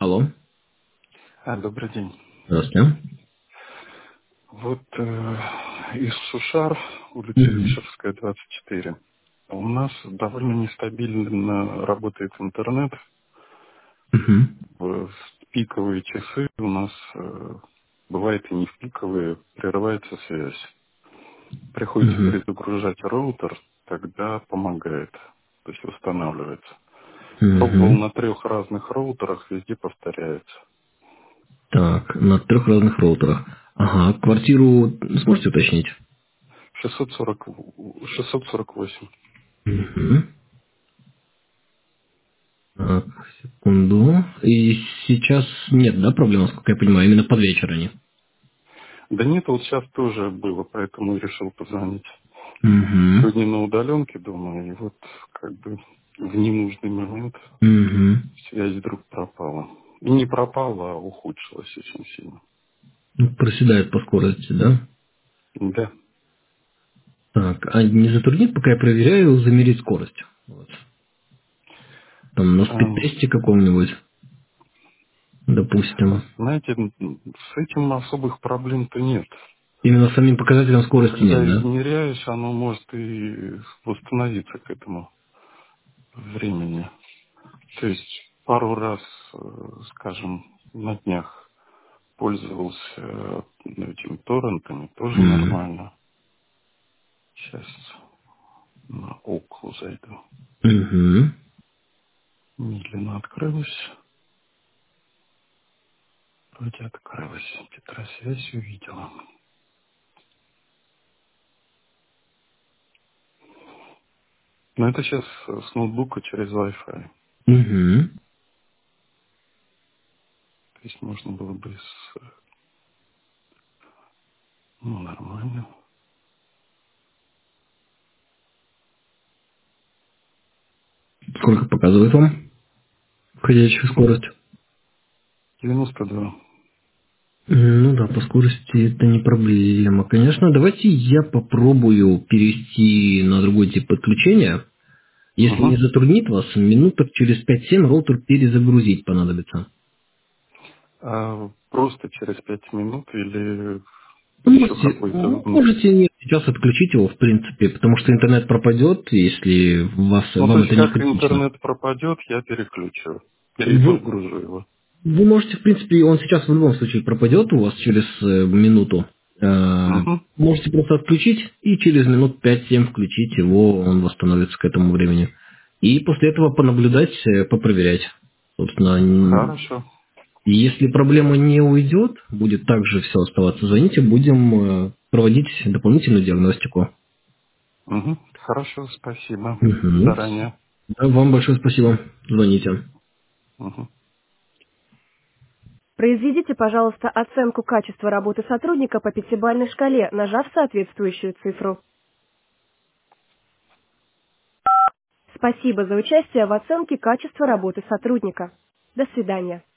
Алло. Добрый день. Здравствуйте. Вот из Сушар, улица Мгм. Вишерская, 24. У нас довольно нестабильно работает интернет. Мгм. В пиковые часы у нас, бывает и не в пиковые, прерывается связь. Приходится Мгм. перезагружать роутер, тогда помогает, то есть восстанавливается. Пробовал Мгм. на 3 разных роутерах, везде повторяется. Так, на трех разных роутерах. Ага, квартиру сможете уточнить? 640, 648. Мгм. Так, секунду. И сейчас нет, да, проблем, насколько я понимаю, именно под вечер они. Да нет, вот сейчас тоже было, поэтому и решил позвонить. Угу. Сегодня на удаленке дома, и вот как бы в ненужный момент Угу. связь вдруг пропала. И не пропала, а ухудшилась очень сильно. Проседает по скорости, да? Да. Так, а не затруднит, пока я проверяю, замерить скорость? Вот. Там на Эм, спид-тесте каком-нибудь, допустим. Знаете, с этим особых проблем-то нет. Именно самим показателем скорости Когда нет, да? измеряешь, оно может и восстановиться к этому времени. То есть пару раз, скажем, на днях пользовался этими торрентами, тоже нормально. Сейчас на Оклу зайду. Угу. Медленно открылась. Вроде открылась. Тетрасвязь увидела. Но это сейчас с ноутбука через Wi-Fi. Угу. То есть можно было бы с... Ну, нормально. Сколько показывает вам входящая скорость? 92. Ну да, по скорости это не проблема. Конечно, давайте я попробую перевести на другой тип подключения. Если не Угу. затруднит вас, минуток через 5-7 роутер перезагрузить понадобится. Просто через 5 минут или Вы еще можете, какой-то... можете не сейчас отключить его, в принципе, потому что интернет пропадет, если Ну, то вам есть это не как критично. интернет пропадет, я переключу. Вы, Перезагружу его. Вы можете, в принципе, он сейчас в любом случае пропадет у вас через минуту. Угу. Можете просто отключить и через минут 5-7 включить его, он восстановится к этому времени. И после этого понаблюдать, попроверять. Собственно, Хорошо. если проблема не уйдет, будет также все оставаться, звоните, будем проводить дополнительную диагностику. Угу. Хорошо, спасибо. Мгм. Заранее. Да, вам большое спасибо. Звоните. Угу. Произведите, пожалуйста, оценку качества работы сотрудника по пятибалльной шкале, нажав соответствующую цифру. Спасибо за участие в оценке качества работы сотрудника. До свидания.